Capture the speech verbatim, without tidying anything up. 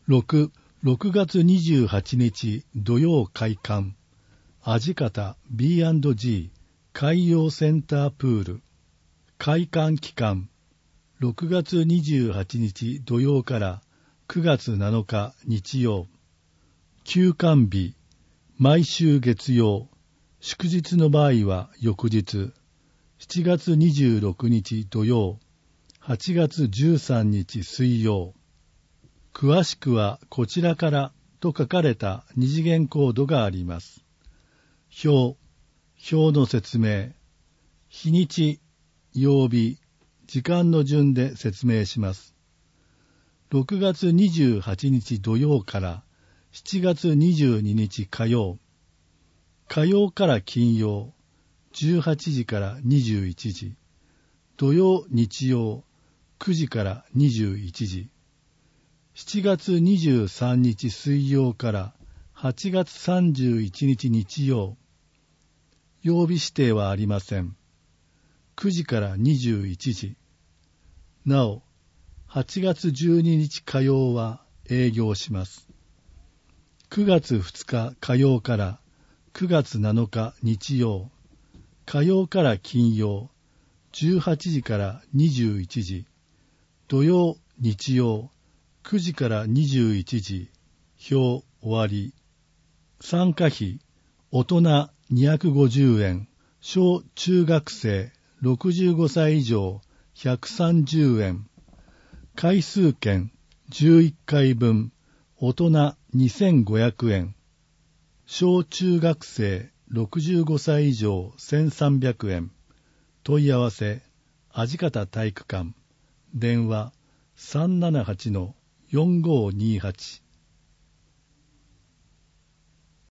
ろく、ろくがつにじゅうはちにち土曜開館、味方 ビーアンドジー 海洋センタープール。開館期間、ろくがつにじゅうはちにち土曜からくがつなのか日曜。休館日、毎週月曜。祝日の場合は翌日。しちがつにじゅうろくにち土曜。はちがつじゅうさんにち水曜。詳しくはこちらからと書かれた二次元コードがあります。表、表の説明。日にち、曜日、時間の順で説明します。ろくがつにじゅうはちにち土曜からしちがつにじゅうににち火曜。火曜から金曜、じゅうはちじからにじゅういちじ。土曜、日曜、くじからにじゅういちじ。しちがつにじゅうさんにち水曜からはちがつさんじゅういちにち日曜。曜日指定はありません。くじからにじゅういちじ。なお、はちがつじゅうににち火曜は営業します。くがつふつか火曜からくがつなのか日曜。火曜から金曜、じゅうはちじからにじゅういちじ。土曜、日曜、くじからにじゅういちじ。表終わり。参加費、大人にひゃくごじゅうえん、小中学生ろくじゅうごさい以上ひゃくさんじゅうえん。回数券じゅういっかいぶん、大人にせんごひゃくえん。小中学生ろくじゅうごさい以上せんさんびゃくえん。問い合わせ、味方体育館。電話 さんななはちのよんごーにーはち。